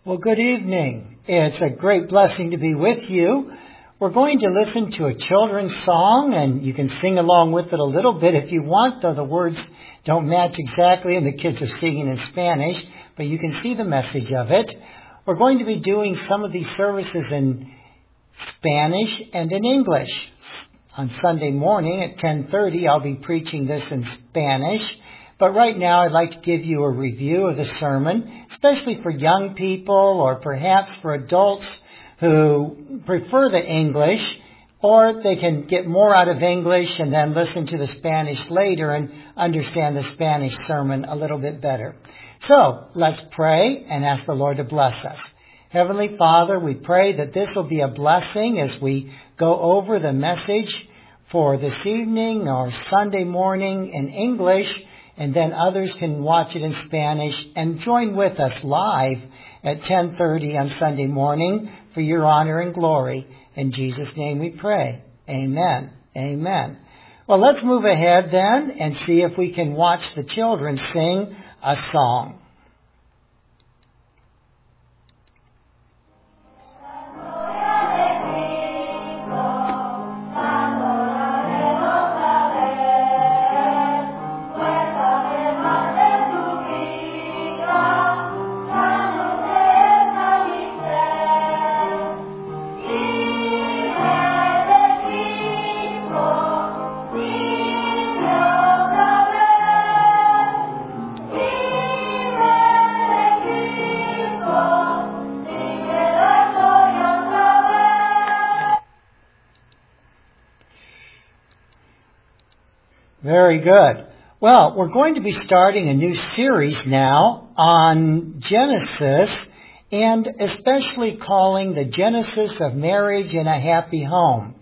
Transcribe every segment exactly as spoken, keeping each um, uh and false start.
Well, good evening. It's a great blessing to be with you. We're going to listen to a children's song, and you can sing along with it a little bit if you want, though the words don't match exactly, and the kids are singing in Spanish, but you can see the message of it. We're going to be doing some of these services in Spanish and in English. On Sunday morning at ten thirty, I'll be preaching this in Spanish. But right now, I'd like to give you a review of the sermon, especially for young people or perhaps for adults who prefer the English, or they can get more out of English and then listen to the Spanish later and understand the Spanish sermon a little bit better. So, let's pray and ask the Lord to bless us. Heavenly Father, we pray that this will be a blessing as we go over the message for this evening or Sunday morning in English, and then others can watch it in Spanish and join with us live at ten thirty on Sunday morning for your honor and glory. In Jesus' name we pray. Amen. Amen. Well, let's move ahead then and see if we can watch the children sing a song. Very good. Well, we're going to be starting a new series now on Genesis, and especially calling the Genesis of Marriage in a Happy Home.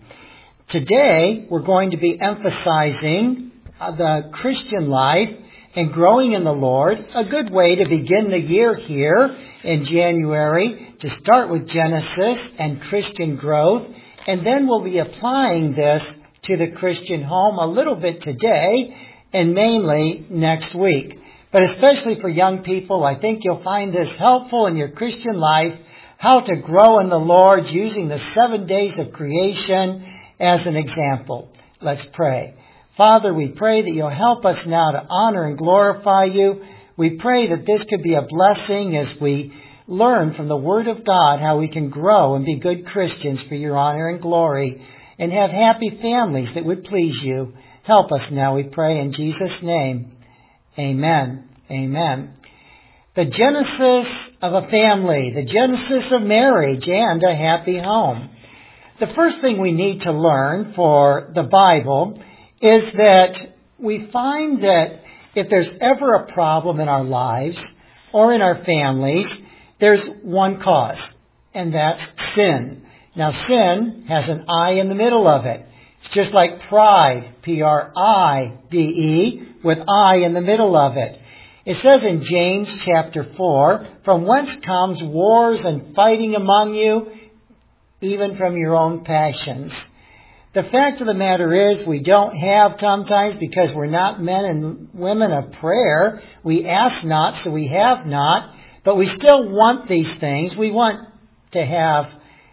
Today, we're going to be emphasizing the Christian life and growing in the Lord, a good way to begin the year here in January, to start with Genesis and Christian growth, and then we'll be applying this to the Christian home a little bit today and mainly next week. But especially for young people, I think you'll find this helpful in your Christian life, how to grow in the Lord using the seven days of creation as an example. Let's pray. Father, we pray that you'll help us now to honor and glorify you. We pray that this could be a blessing as we learn from the Word of God how we can grow and be good Christians for your honor and glory, and have happy families that would please you. Help us now, we pray, in Jesus' name. Amen. Amen. The genesis of a family, the genesis of marriage and a happy home. The first thing we need to learn for the Bible is that we find that if there's ever a problem in our lives or in our families, there's one cause, and that's sin. Now, sin has an I in the middle of it. It's just like pride, P R I D E, with I in the middle of it. It says in James chapter four, "From whence comes wars and fighting among you, even from your own passions." The fact of the matter is we don't have sometimes, because we're not men and women of prayer. We ask not, so we have not. But we still want these things. We want to have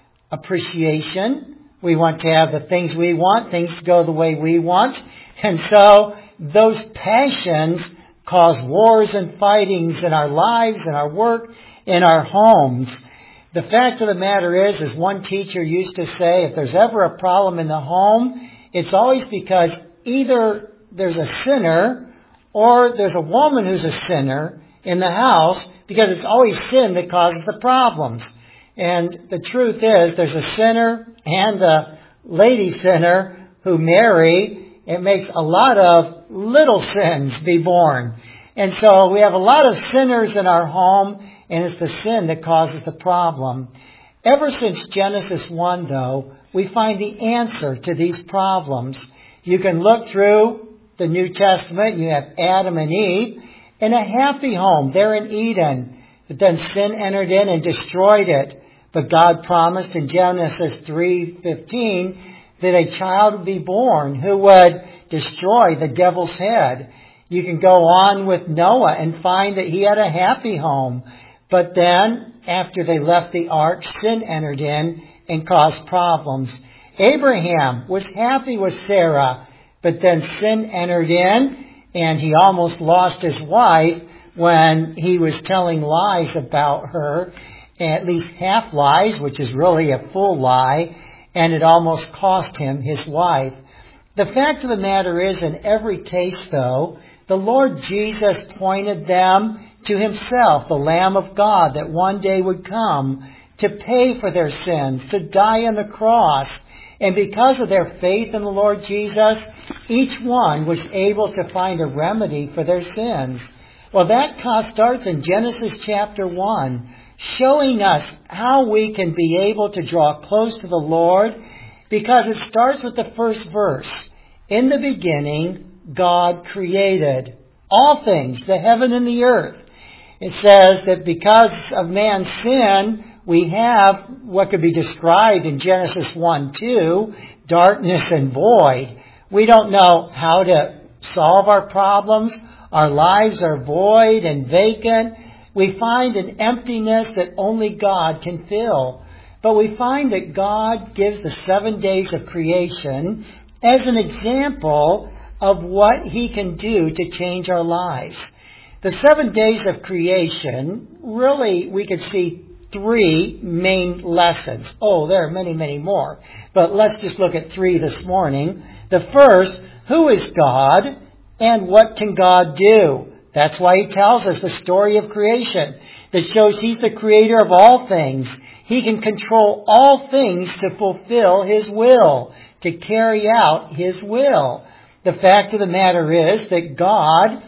appreciation. We want to have the things we want, things to go the way we want. And so those passions cause wars and fightings in our lives, in our work, in our homes. The fact of the matter is, as one teacher used to say, if there's ever a problem in the home, it's always because either there's a sinner or there's a woman who's a sinner in the house, because it's always sin that causes the problems. And the truth is, there's a sinner and a lady sinner who marry. It makes a lot of little sins be born. And so we have a lot of sinners in our home, and it's the sin that causes the problem. Ever since Genesis one, though, we find the answer to these problems. You can look through the New Testament, you have Adam and Eve in a happy home. They're in Eden. But then sin entered in and destroyed it. But God promised in Genesis three fifteen that a child would be born who would destroy the devil's head. You can go on with Noah and find that he had a happy home. But then, after they left the ark, sin entered in and caused problems. Abraham was happy with Sarah, but then sin entered in, and he almost lost his wife when he was telling lies about her, at least half lies, which is really a full lie, and it almost cost him his wife. The fact of the matter is, in every case, though, the Lord Jesus pointed them to himself, the Lamb of God that one day would come to pay for their sins, to die on the cross. And because of their faith in the Lord Jesus, each one was able to find a remedy for their sins. Well, that starts in Genesis chapter one, showing us how we can be able to draw close to the Lord, because it starts with the first verse. In the beginning, God created all things, the heaven and the earth. It says that because of man's sin, we have what could be described in Genesis one two, darkness and void. We don't know how to solve our problems. Our lives are void and vacant. We find an emptiness that only God can fill. But we find that God gives the seven days of creation as an example of what He can do to change our lives. The seven days of creation, really, we could see three main lessons. Oh, there are many, many more. But let's just look at three this morning. The first, who is God and what can God do? That's why He tells us the story of creation that shows He's the creator of all things. He can control all things to fulfill His will, to carry out His will. The fact of the matter is that God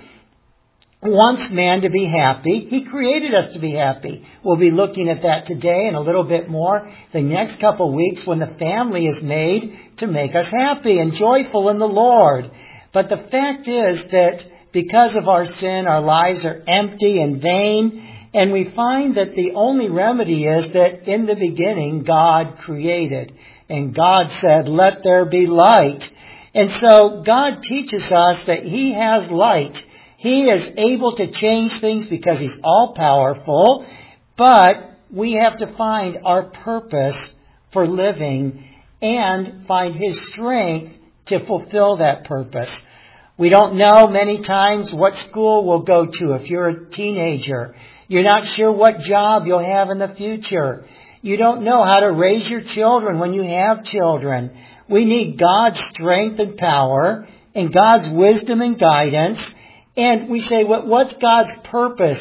wants man to be happy. He created us to be happy. We'll be looking at that today and a little bit more the next couple of weeks when the family is made to make us happy and joyful in the Lord. But the fact is that because of our sin, our lives are empty and vain, and we find that the only remedy is that in the beginning God created, and God said, "Let there be light." And so God teaches us that He has light. He is able to change things because He's all-powerful, but we have to find our purpose for living and find His strength to fulfill that purpose. We don't know many times what school we'll go to if you're a teenager. You're not sure what job you'll have in the future. You don't know how to raise your children when you have children. We need God's strength and power and God's wisdom and guidance. And we say, what, what's God's purpose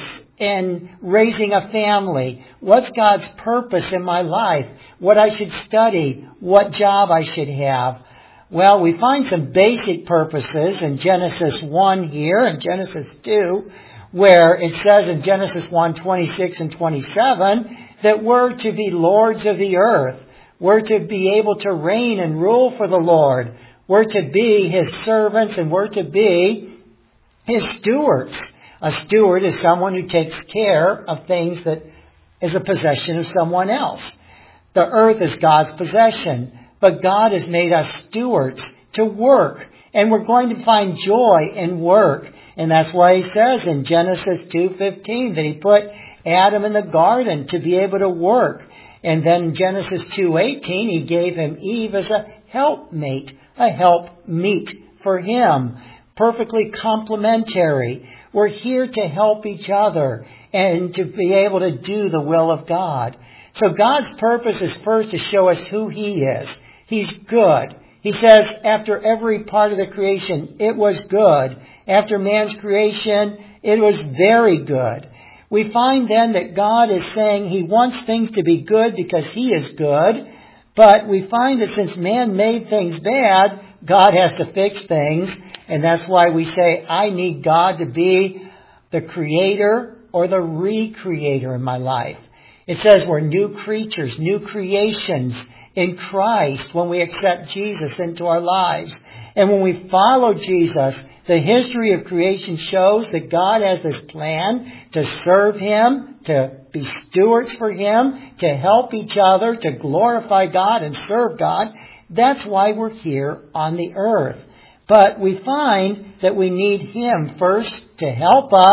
in raising a family? What's God's purpose in my life? What I should study? What job I should have? Well, we find some basic purposes in Genesis one here and Genesis two, where it says in Genesis one, twenty-six and twenty-seven, that we're to be lords of the earth. We're to be able to reign and rule for the Lord. We're to be His servants and we're to be His stewards. A steward is someone who takes care of things that is a possession of someone else. The earth is God's possession, but God has made us stewards to work, and we're going to find joy in work. And that's why He says in Genesis two fifteen that He put Adam in the garden to be able to work. And then in Genesis two eighteen He gave him Eve as a helpmate, a helpmeet for him. Perfectly complementary. We're here to help each other and to be able to do the will of God. So God's purpose is first to show us who He is. He's good. He says after every part of the creation, it was good. After man's creation, it was very good. We find then that God is saying He wants things to be good because He is good. But we find that since man made things bad, God has to fix things. And that's why we say, I need God to be the creator or the recreator in my life. It says we're new creatures, new creations in Christ when we accept Jesus into our lives. And when we follow Jesus, the history of creation shows that God has this plan to serve Him, to be stewards for Him, to help each other, to glorify God and serve God. That's why we're here on the earth. But we find that we need Him first to help us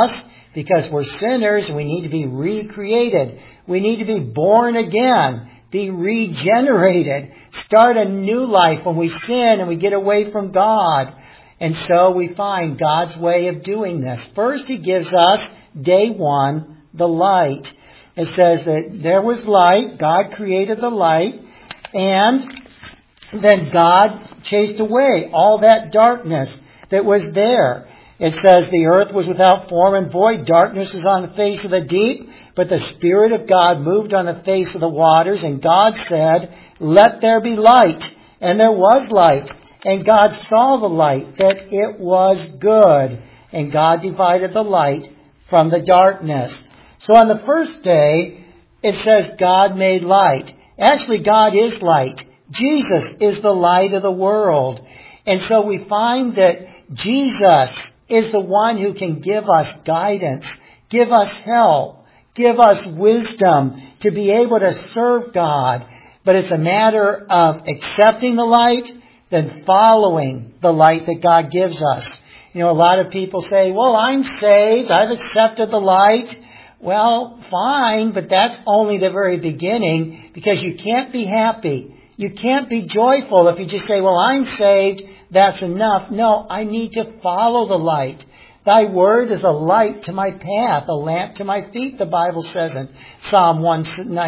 because we're sinners and we need to be recreated. We need to be born again, be regenerated, start a new life when we sin and we get away from God. And so we find God's way of doing this. First, He gives us, day one, the light. It says that there was light, God created the light, and then God chased away all that darkness that was there. It says the earth was without form and void, darkness was on the face of the deep, but the Spirit of God moved on the face of the waters, and God said, let there be light. And there was light. And God saw the light, that it was good. And God divided the light from the darkness. So on the first day, it says God made light. Actually, God is light. Jesus is the light of the world. And so we find that Jesus is the one who can give us guidance, give us help, give us wisdom to be able to serve God. But it's a matter of accepting the light, then following the light that God gives us. You know, a lot of people say, well, I'm saved, I've accepted the light. Well, fine, but that's only the very beginning, because you can't be happy. You can't be joyful if you just say, well, I'm saved, that's enough. No, I need to follow the light. Thy word is a light to my path, a lamp to my feet, the Bible says in Psalm one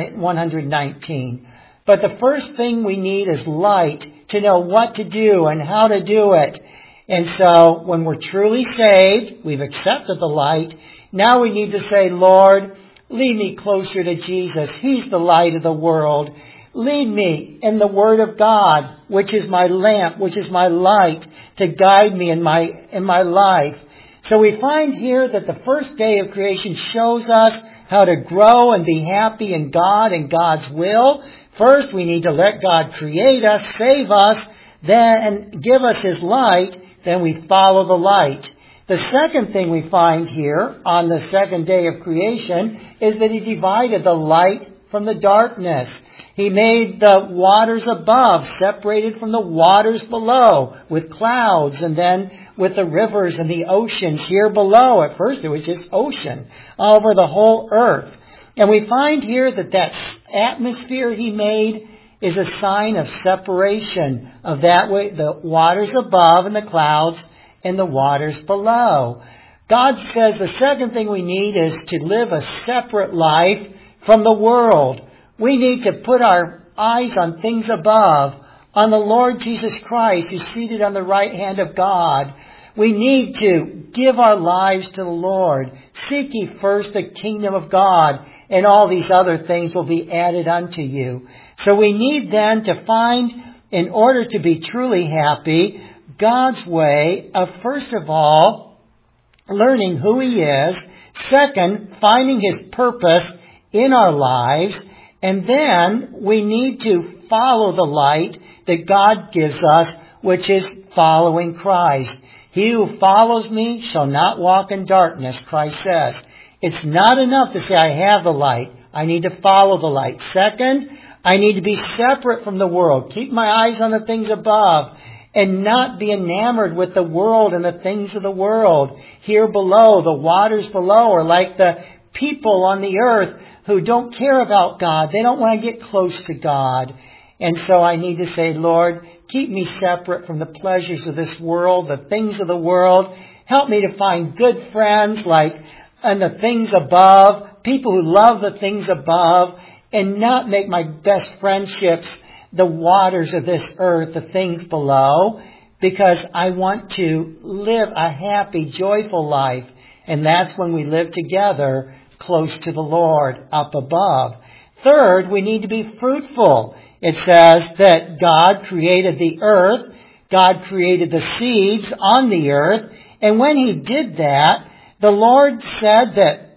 nineteen. But the first thing we need is light to know what to do and how to do it. And so when we're truly saved, we've accepted the light. Now we need to say, Lord, lead me closer to Jesus. He's the light of the world. Lead me in the Word of God, which is my lamp, which is my light, to guide me in my in my life. So we find here that the first day of creation shows us how to grow and be happy in God and God's will. First, we need to let God create us, save us, then give us His light. Then we follow the light. The second thing we find here on the second day of creation is that He divided the light from the darkness. He made the waters above separated from the waters below with clouds, and then with the rivers and the oceans here below. At first it was just ocean all over the whole earth. And we find here that that atmosphere He made is a sign of separation of that way, the waters above and the clouds and the waters below. God says the second thing we need is to live a separate life from the world. We need to put our eyes on things above, on the Lord Jesus Christ, who's seated on the right hand of God. We need to give our lives to the Lord. Seek ye first the kingdom of God, and all these other things will be added unto you. So we need then to find, in order to be truly happy, God's way of, first of all, learning who He is. Second, finding His purpose in our lives. And then we need to follow the light that God gives us, which is following Christ. He who follows me shall not walk in darkness, Christ says. It's not enough to say I have the light. I need to follow the light. Second, I need to be separate from the world. Keep my eyes on the things above and not be enamored with the world and the things of the world. Here below, the waters below are like the people on the earth who don't care about God. They don't want to get close to God. And so I need to say, Lord, keep me separate from the pleasures of this world, the things of the world. Help me to find good friends like and the things above, people who love the things above, and not make my best friendships the waters of this earth, the things below, because I want to live a happy, joyful life. And that's when we live together close to the Lord, up above. Third, we need to be fruitful. It says that God created the earth, God created the seeds on the earth, and when He did that, the Lord said that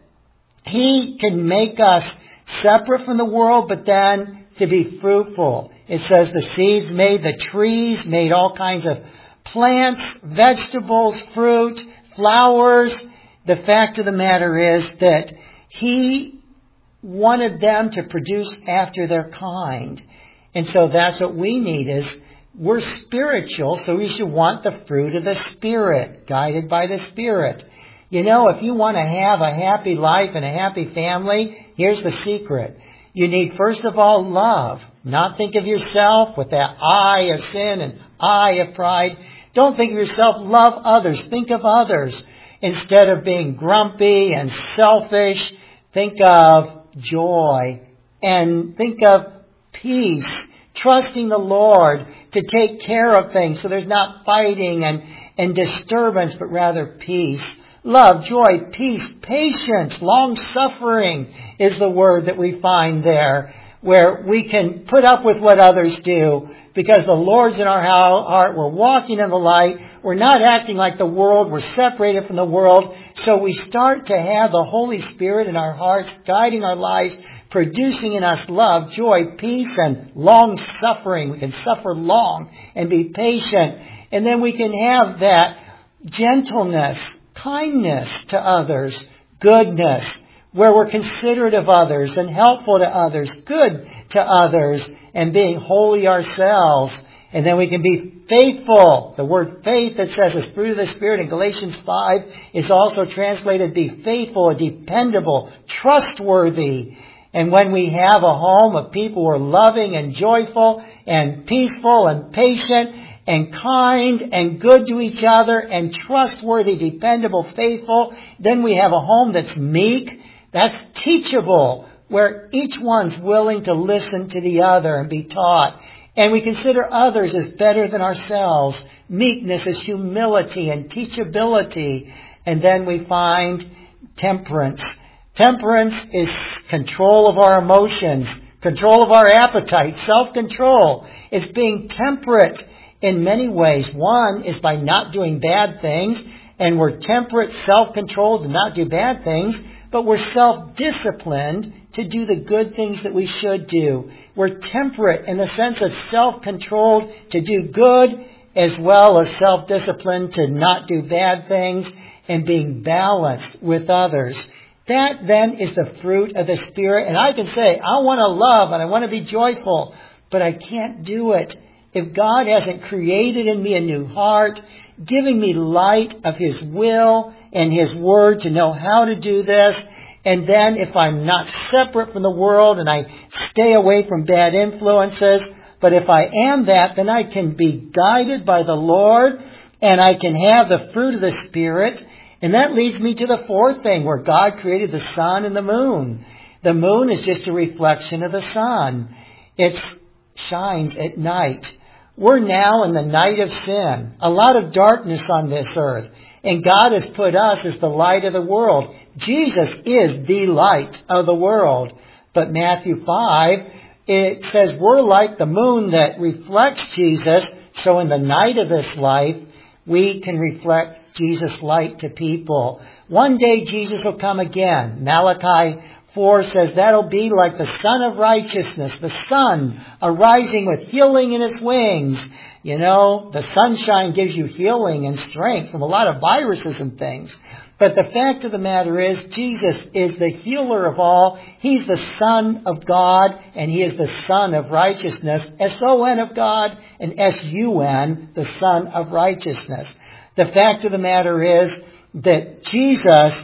He can make us separate from the world, but then to be fruitful. It says the seeds made the trees, made all kinds of plants, vegetables, fruit, flowers. The fact of the matter is that He wanted them to produce after their kind. And so that's what we need is we're spiritual, so we should want the fruit of the Spirit, guided by the Spirit. You know, if you want to have a happy life and a happy family, here's the secret. You need, first of all, love. Not think of yourself with that I of sin and I of pride. Don't think of yourself. Love others. Think of others. Instead of being grumpy and selfish, think of joy and think of peace. Trusting the Lord to take care of things so there's not fighting and, and disturbance, but rather peace. Love, joy, peace, patience, long-suffering is the word that we find there, where we can put up with what others do because the Lord's in our heart. We're walking in the light. We're not acting like the world. We're separated from the world. So we start to have the Holy Spirit in our hearts, guiding our lives, producing in us love, joy, peace, and long-suffering. We can suffer long and be patient. And then we can have that gentleness, kindness to others, goodness, where we're considerate of others and helpful to others, good to others, and being holy ourselves. And then we can be faithful. The word faith that says as fruit of the Spirit in Galatians five is also translated be faithful, dependable, trustworthy. And when we have a home of people who are loving and joyful and peaceful and patient and kind and good to each other and trustworthy, dependable, faithful, then we have a home that's meek, that's teachable, where each one's willing to listen to the other and be taught. And we consider others as better than ourselves. Meekness is humility and teachability. And then we find temperance. Temperance is control of our emotions, control of our appetite, self-control. It's being temperate in many ways. One is by not doing bad things, and we're temperate, self-controlled to not do bad things, but we're self-disciplined to do the good things that we should do. We're temperate in the sense of self-controlled to do good, as well as self-disciplined to not do bad things, and being balanced with others. That then is the fruit of the Spirit. And I can say, I want to love and I want to be joyful, but I can't do it if God hasn't created in me a new heart, giving me light of His will and His Word to know how to do this. And then if I'm not separate from the world and I stay away from bad influences, but if I am that, then I can be guided by the Lord and I can have the fruit of the Spirit. And that leads me to the fourth thing, where God created the sun and the moon. The moon is just a reflection of the sun. It shines at night. We're now in the night of sin. A lot of darkness on this earth. And God has put us as the light of the world. Jesus is the light of the world. But Matthew five, it says we're like the moon that reflects Jesus. So in the night of this life, we can reflect Jesus' light to people. One day Jesus will come again. Malachi four says that'll be like the sun of righteousness, the sun arising with healing in its wings. You know, the sunshine gives you healing and strength from a lot of viruses and things. But the fact of the matter is, Jesus is the healer of all. He's the Son of God, and He is the Son of righteousness. S O N of God, and S U N, the Son of righteousness. The fact of the matter is that Jesus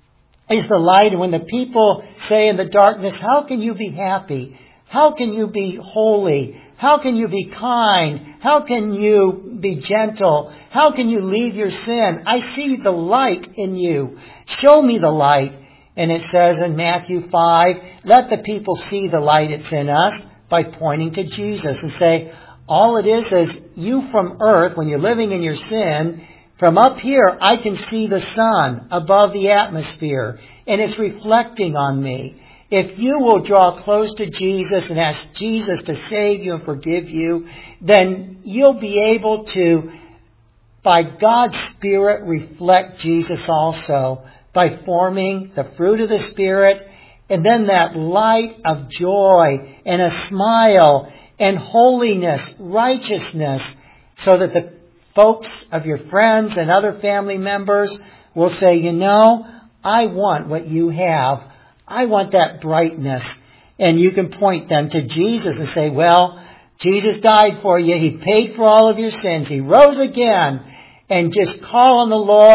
is the light. And when the people say in the darkness, how can you be happy? How can you be holy? How can you be kind? How can you be gentle? How can you leave your sin? I see the light in you. Show me the light. And it says in Matthew five, let the people see the light that's in us by pointing to Jesus and say, all it is is you from earth, when you're living in your sin, from up here, I can see the sun above the atmosphere, and it's reflecting on me. If you will draw close to Jesus and ask Jesus to save you and forgive you, then you'll be able to, by God's Spirit, reflect Jesus also by forming the fruit of the Spirit, and then that light of joy and a smile and holiness, righteousness, so that the folks of your friends and other family members will say, you know, I want what you have. I want that brightness. And you can point them to Jesus and say, well, Jesus died for you. He paid for all of your sins. He rose again. And just call on the Lord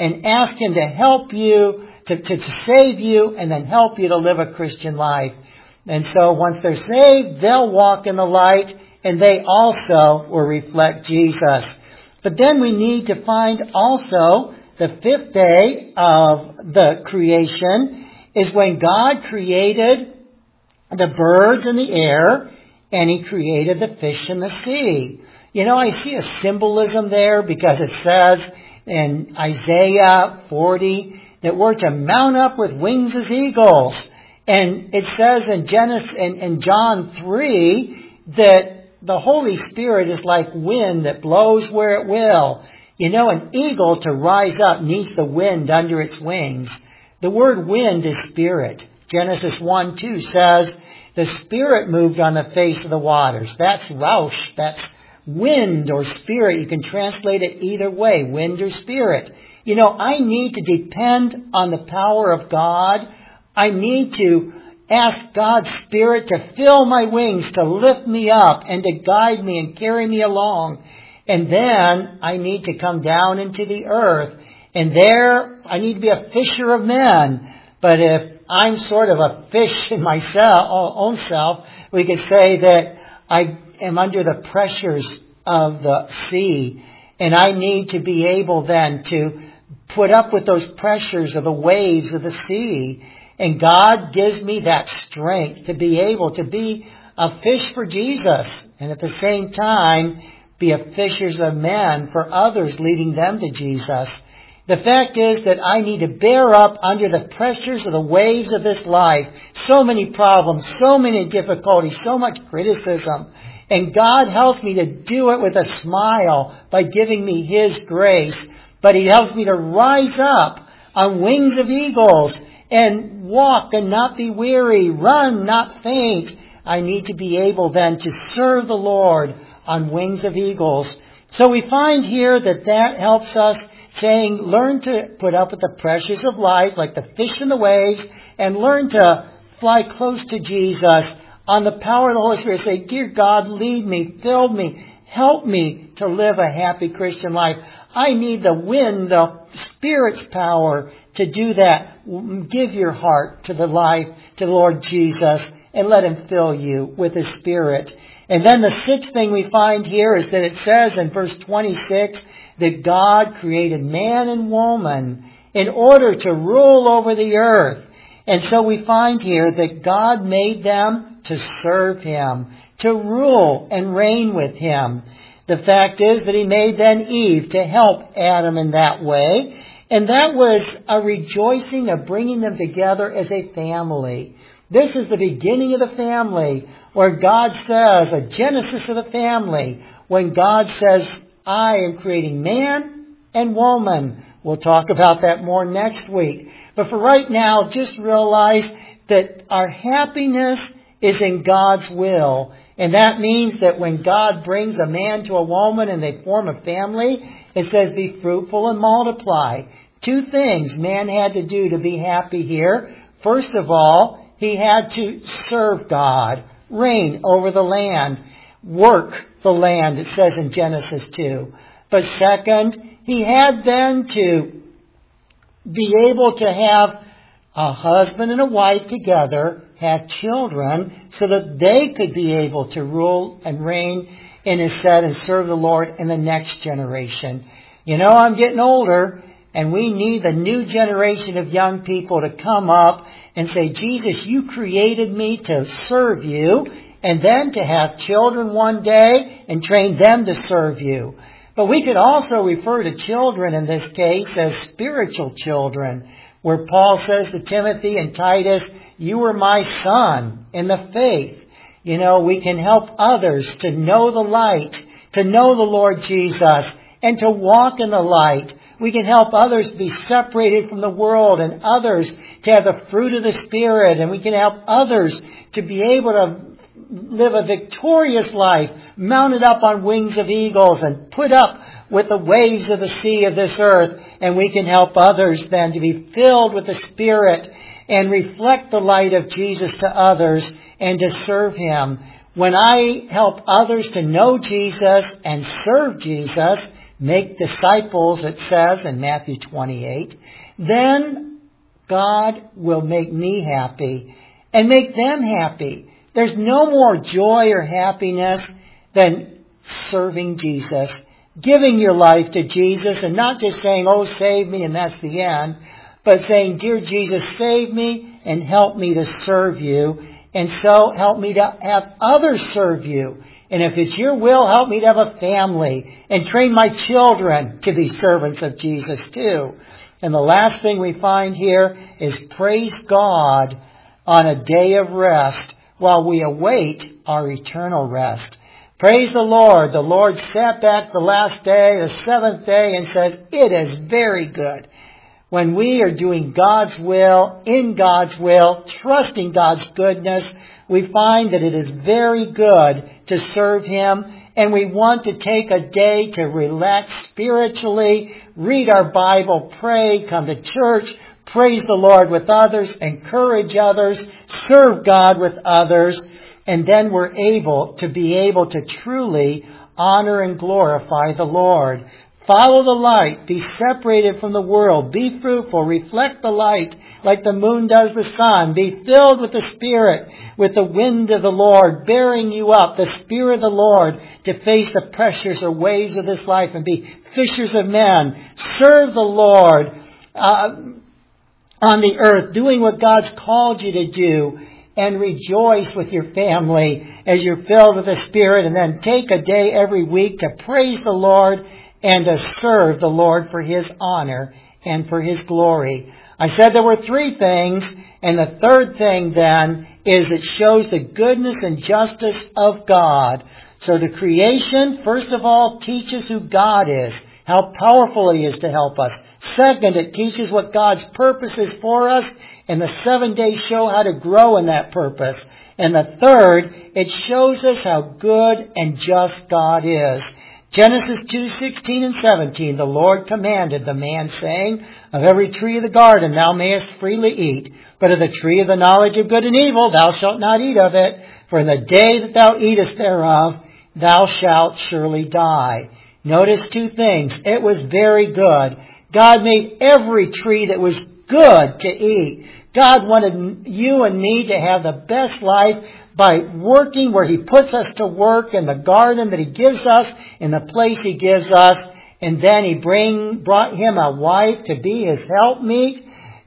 and ask Him to help you, to, to, to save you, and then help you to live a Christian life. And so once they're saved, they'll walk in the light, and they also will reflect Jesus. But then we need to find also the fifth day of the creation is when God created the birds in the air, and He created the fish in the sea. You know, I see a symbolism there because it says in Isaiah forty that we're to mount up with wings as eagles. And it says in Genesis, in, in John three that the Holy Spirit is like wind that blows where it will. You know, an eagle to rise up neath the wind under its wings. The word wind is spirit. Genesis one two says the Spirit moved on the face of the waters. That's Rausch. That's wind or spirit. You can translate it either way, wind or spirit. You know, I need to depend on the power of God. I need to ask God's Spirit to fill my wings, to lift me up and to guide me and carry me along. And then I need to come down into the earth. And there I need to be a fisher of men. But if I'm sort of a fish in myself, own self, we could say that I am under the pressures of the sea. And I need to be able then to put up with those pressures of the waves of the sea. And God gives me that strength to be able to be a fish for Jesus. And at the same time, be a fishers of men for others, leading them to Jesus. The fact is that I need to bear up under the pressures of the waves of this life. So many problems, so many difficulties, so much criticism. And God helps me to do it with a smile by giving me His grace. But He helps me to rise up on wings of eagles and walk and not be weary, run, not faint. I need to be able then to serve the Lord on wings of eagles. So we find here that that helps us, saying, learn to put up with the pressures of life like the fish in the waves, and learn to fly close to Jesus on the power of the Holy Spirit. Say, dear God, lead me, fill me, help me to live a happy Christian life. I need the wind, the Spirit's power to do that. Give your heart to the life, to the Lord Jesus, and let Him fill you with His Spirit. And then the sixth thing we find here is that it says in verse twenty-six that God created man and woman in order to rule over the earth. And so we find here that God made them to serve Him, to rule and reign with Him. The fact is that He made then Eve to help Adam in that way. And that was a rejoicing of bringing them together as a family. This is the beginning of the family, where God says, a genesis of the family, when God says, I am creating man and woman. We'll talk about that more next week. But for right now, just realize that our happiness is in God's will. And that means that when God brings a man to a woman and they form a family, it says, be fruitful and multiply. Two things man had to do to be happy here. First of all, he had to serve God, reign over the land, work the land, it says in Genesis two. But second, he had then to be able to have a husband and a wife together, have children, so that they could be able to rule and reign in His stead and serve the Lord in the next generation. You know, I'm getting older, and we need the new generation of young people to come up and say, Jesus, you created me to serve you, and then to have children one day and train them to serve you. But we could also refer to children in this case as spiritual children, where Paul says to Timothy and Titus, you are my son in the faith. You know, we can help others to know the light, to know the Lord Jesus, and to walk in the light. We can help others be separated from the world, and others to have the fruit of the Spirit. And we can help others to be able to live a victorious life, mounted up on wings of eagles and put up with the waves of the sea of this earth. And we can help others then to be filled with the Spirit and reflect the light of Jesus to others and to serve Him. When I help others to know Jesus and serve Jesus, make disciples, it says in Matthew twenty-eight, then God will make me happy and make them happy. There's no more joy or happiness than serving Jesus, giving your life to Jesus, and not just saying, oh, save me, and that's the end, but saying, dear Jesus, save me and help me to serve you, and so help me to have others serve you. And if it's your will, help me to have a family and train my children to be servants of Jesus too. And the last thing we find here is praise God on a day of rest while we await our eternal rest. Praise the Lord. The Lord sat back the last day, the seventh day, and said, it is very good. When we are doing God's will, in God's will, trusting God's goodness, we find that it is very good to serve Him, and we want to take a day to relax spiritually, read our Bible, pray, come to church, praise the Lord with others, encourage others, serve God with others, and then we're able to be able to truly honor and glorify the Lord. Follow the light. Be separated from the world. Be fruitful. Reflect the light like the moon does the sun. Be filled with the Spirit, with the wind of the Lord, bearing you up, the Spirit of the Lord, to face the pressures or waves of this life and be fishers of men. Serve the Lord uh, on the earth, doing what God's called you to do, and rejoice with your family as you're filled with the Spirit. And then take a day every week to praise the Lord and to serve the Lord for His honor and for His glory. I said there were three things, and the third thing then is it shows the goodness and justice of God. So the creation, first of all, teaches who God is, how powerful He is to help us. Second, it teaches what God's purpose is for us, and the seven days show how to grow in that purpose. And the third, it shows us how good and just God is. Genesis two sixteen and seventeen, the Lord commanded the man, saying, of every tree of the garden thou mayest freely eat, but of the tree of the knowledge of good and evil thou shalt not eat of it, for in the day that thou eatest thereof thou shalt surely die. Notice two things. It was very good. God made every tree that was good to eat. God wanted you and me to have the best life by working where He puts us to work, in the garden that He gives us, in the place He gives us. And then He bring, brought him a wife to be his helpmeet.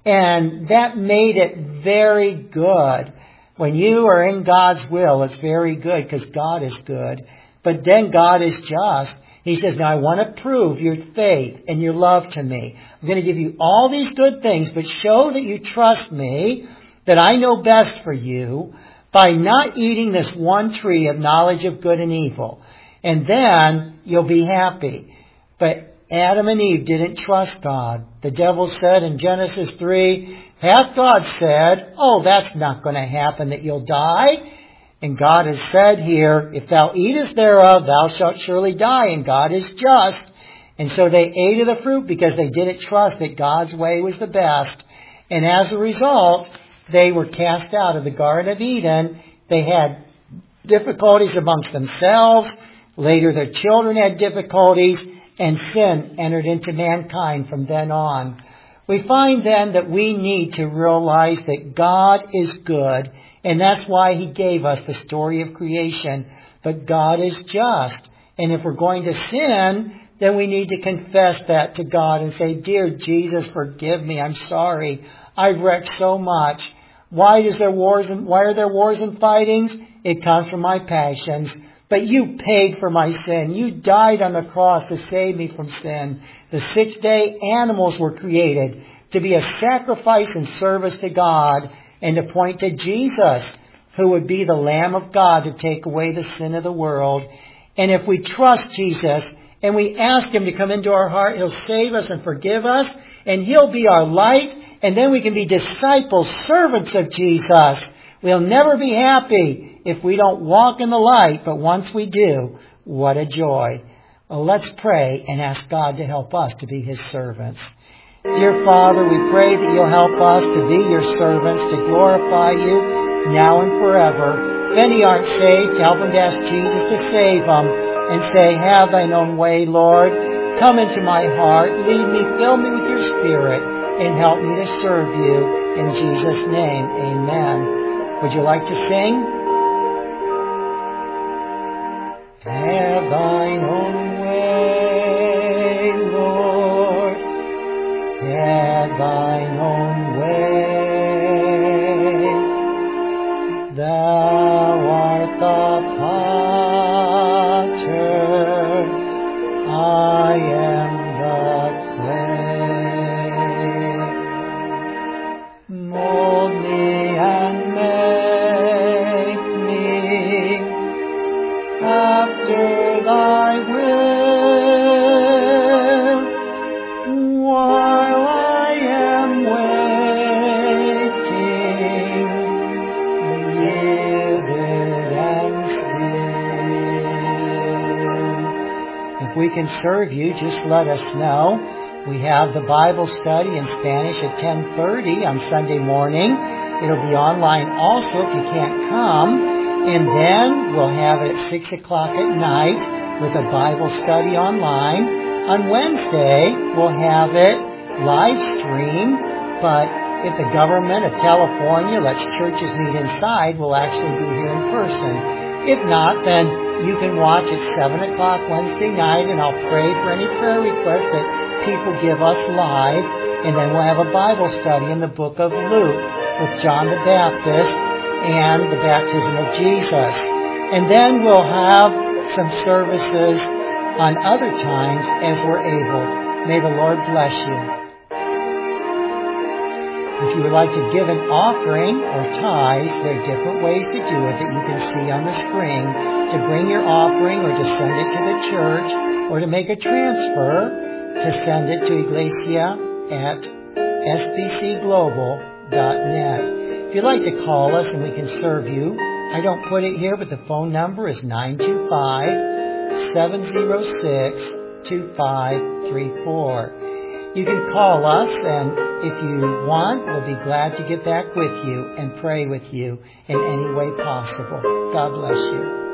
And that made it very good. When you are in God's will, it's very good because God is good. But then God is just. He says, now I want to prove your faith and your love to me. I'm going to give you all these good things, but show that you trust me, that I know best for you, by not eating this one tree of knowledge of good and evil. And then you'll be happy. But Adam and Eve didn't trust God. The devil said in Genesis three, hath God said, oh, that's not going to happen, that you'll die? And God has said here, if thou eatest thereof, thou shalt surely die. And God is just. And so they ate of the fruit because they didn't trust that God's way was the best. And as a result, they were cast out of the Garden of Eden. They had difficulties amongst themselves. Later their children had difficulties. And sin entered into mankind from then on. We find then that we need to realize that God is good. And that's why He gave us the story of creation. But God is just. And if we're going to sin, then we need to confess that to God and say, dear Jesus, forgive me. I'm sorry. I've wrecked so much. Why does there wars and why are there wars and fightings? It comes from my passions. But you paid for my sin. You died on the cross to save me from sin. The sixth day animals were created to be a sacrifice and service to God, and to point to Jesus, who would be the Lamb of God to take away the sin of the world. And if we trust Jesus and we ask Him to come into our heart, He'll save us and forgive us, and He'll be our light, and then we can be disciples, servants of Jesus. We'll never be happy if we don't walk in the light, but once we do, what a joy. Well, let's pray and ask God to help us to be His servants. Dear Father, we pray that You'll help us to be Your servants, to glorify You now and forever. If any aren't saved, help them to ask Jesus to save them and say, have Thine own way, Lord. come into my heart, lead me, fill me with your Spirit, and help me to serve you. In Jesus' name, amen. Would you like to sing? Have thine own way, Lord. Have thine own way. Thou art the potter, I am the clay. Mold me and make me after thy will, while I am waiting, yielded and still. If we can serve you, just let us know. We have the Bible study in Spanish at ten thirty on Sunday morning. It'll be online also if you can't come. And then we'll have it at six o'clock at night with a Bible study online. On Wednesday, we'll have it live stream, but if the government of California lets churches meet inside, we'll actually be here in person. If not, then you can watch at seven o'clock Wednesday night, and I'll pray for any prayer requests that people give us live. And then we'll have a Bible study in the book of Luke with John the Baptist and the baptism of Jesus. And then we'll have some services on other times as we're able. May the Lord bless you. If you would like to give an offering or tithes, there are different ways to do it that you can see on the screen. To bring your offering or to send it to the church, or to make a transfer, to send it to Iglesia at s b c global dot net. If you'd like to call us and we can serve you, I don't put it here, but the phone number is nine two five, seven zero six, two five three four. You can call us, and if you want, we'll be glad to get back with you and pray with you in any way possible. God bless you.